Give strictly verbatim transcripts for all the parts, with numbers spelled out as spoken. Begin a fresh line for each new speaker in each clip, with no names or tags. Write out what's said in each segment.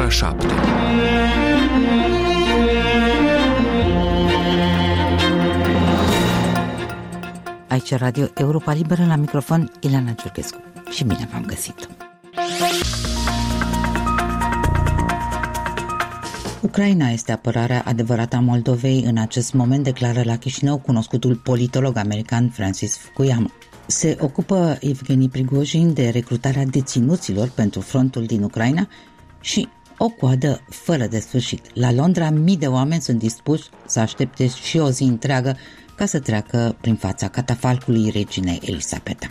ora șapte.
Aici Radio Europa Liberă, la microfon Ileana Ciurchescu. Și bine v-am găsit! Ucraina este apărarea adevărată a Moldovei în acest moment, declară la Chișinău cunoscutul politolog american Francis Fukuyama. Se ocupă Evgeni Prigojin de recrutarea deținuților pentru frontul din Ucraina și o coadă fără de sfârșit. La Londra, mii de oameni sunt dispuși să aștepte și o zi întreagă ca să treacă prin fața catafalcului reginei Elisabeta.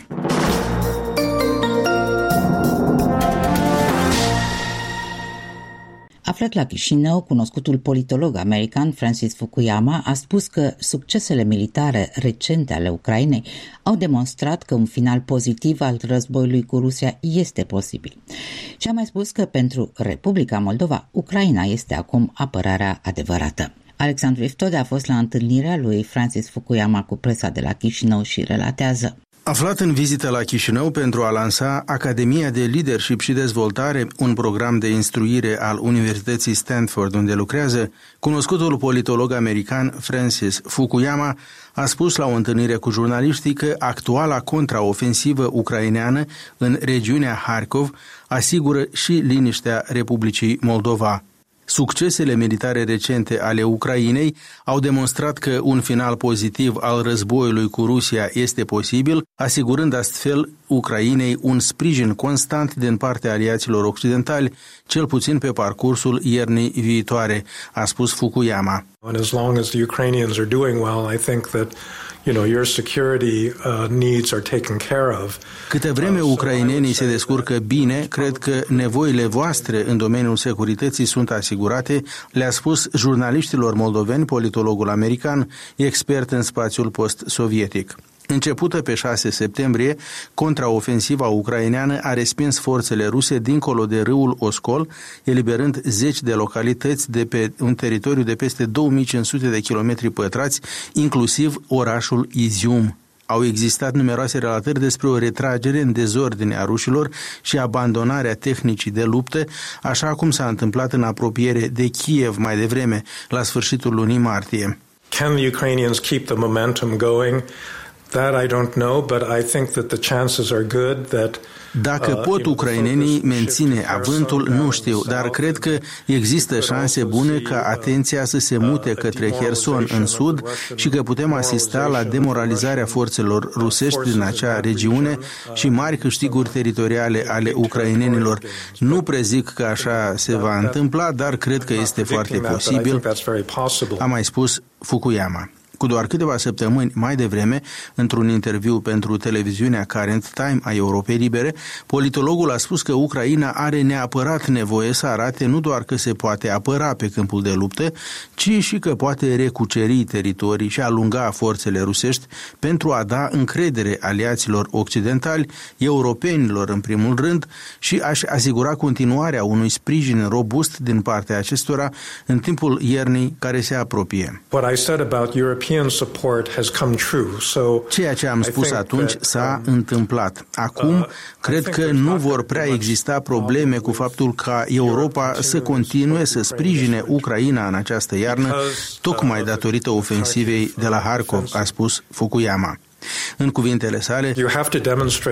Aflat la Chișinău, cunoscutul politolog american Francis Fukuyama a spus că succesele militare recente ale Ucrainei au demonstrat că un final pozitiv al războiului cu Rusia este posibil. Și a mai spus că pentru Republica Moldova, Ucraina este acum apărarea adevărată. Alexandru Iftode a fost la întâlnirea lui Francis Fukuyama cu presa de la Chișinău și relatează.
Aflat în vizită la Chișinău pentru a lansa Academia de Leadership și Dezvoltare, un program de instruire al Universității Stanford unde lucrează, cunoscutul politolog american Francis Fukuyama a spus la o întâlnire cu jurnaliștii că actuala contraofensivă ucraineană în regiunea Harkov asigură și liniștea Republicii Moldova. Succesele militare recente ale Ucrainei au demonstrat că un final pozitiv al războiului cu Rusia este posibil, asigurând astfel Ucrainei un sprijin constant din partea aliaților occidentali, cel puțin pe parcursul iernii viitoare, a spus Fukuyama.
And as long as the Ukrainians are doing well, I think that you know your security uh, needs are taken care of.
Câte vreme ucrainenii se descurcă bine, cred că nevoile voastre în domeniul securității sunt asigurate, le-a spus jurnaliștilor moldoveni politologul american, expert în spațiul post-sovietic. Începută pe șase septembrie, contraofensiva ucraineană a respins forțele ruse dincolo de râul Oskol, eliberând zeci de localități de pe un teritoriu de peste două mii cinci sute de kilometri pătrați, inclusiv orașul Izium. Au existat numeroase relatări despre o retragere în dezordine a rușilor și abandonarea tehnicii de luptă, așa cum s-a întâmplat în apropiere de Kiev mai devreme, la sfârșitul lunii martie.
Can the Ukrainians keep the momentum going? That I don't know, but I think that the chances are good that
Dacă pot ucrainenii menține avântul, nu știu, dar cred că există șanse bune ca atenția să se mute către Herson în sud și că putem asista la demoralizarea forțelor rusești din acea regiune și mari câștiguri teritoriale ale ucrainenilor. Nu prezic că așa se va întâmpla, dar cred că este foarte posibil, a mai spus Fukuyama. Cu doar câteva săptămâni mai devreme, într-un interviu pentru televiziunea Current Time a Europei Libere, politologul a spus că Ucraina are neapărat nevoie să arate nu doar că se poate apăra pe câmpul de luptă, ci și că poate recuceri teritorii și alunga forțele rusești pentru a da încredere aliaților occidentali, europenilor în primul rând, și a-și asigura continuarea unui sprijin robust din partea acestora în timpul iernii care se apropie.
What I said about Europe
Ceea ce am spus atunci s-a întâmplat. Acum, cred că nu vor prea exista probleme cu faptul ca Europa să continue să sprijine Ucraina în această iarnă, tocmai datorită ofensivei de la Harkov, a spus Fukuyama. În cuvintele sale,